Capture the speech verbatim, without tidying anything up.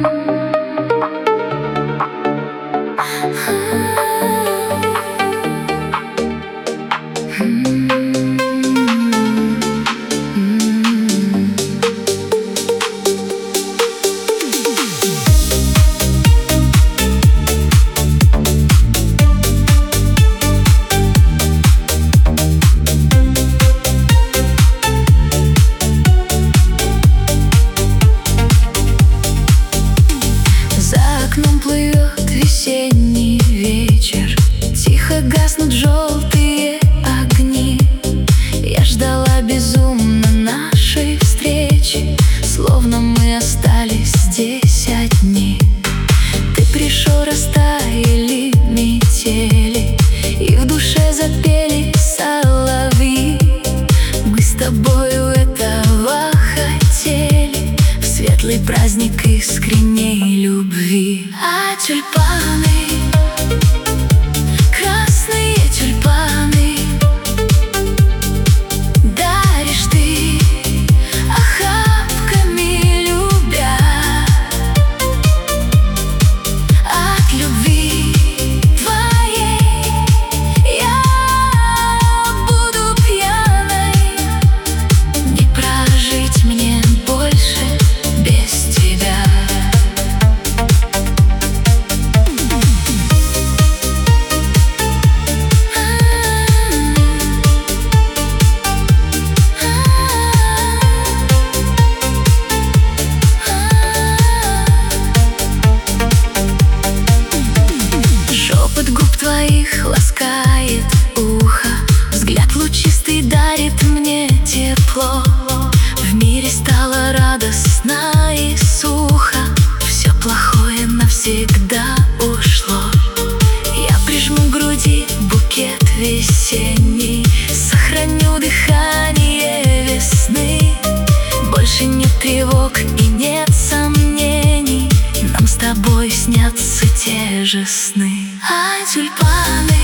Плывет весенний вечер, тихо гаснут желтые огни. Я ждала безумно нашей встречи, словно мы остались здесь одни. Ты пришел, растаяли метели, и в душе запели соловьи. Мы с тобою этого хотели, в светлый праздник искренней любви. А тюльпаны, красные тюльпаны, даришь ты охапками, любя. От любви твоей я буду пьяной, не прожить мне больше без тебя. Шепот губ твоих ласкает ухо, взгляд лучистый дарит мне тепло. В мире стало радостно и сухо, все плохое навсегда ушло. Я прижму к груди букет весенний, сохраню дыхание весны. Больше нет тревог и нет сомнений, нам с тобой снятся те же сны. А тюльпаны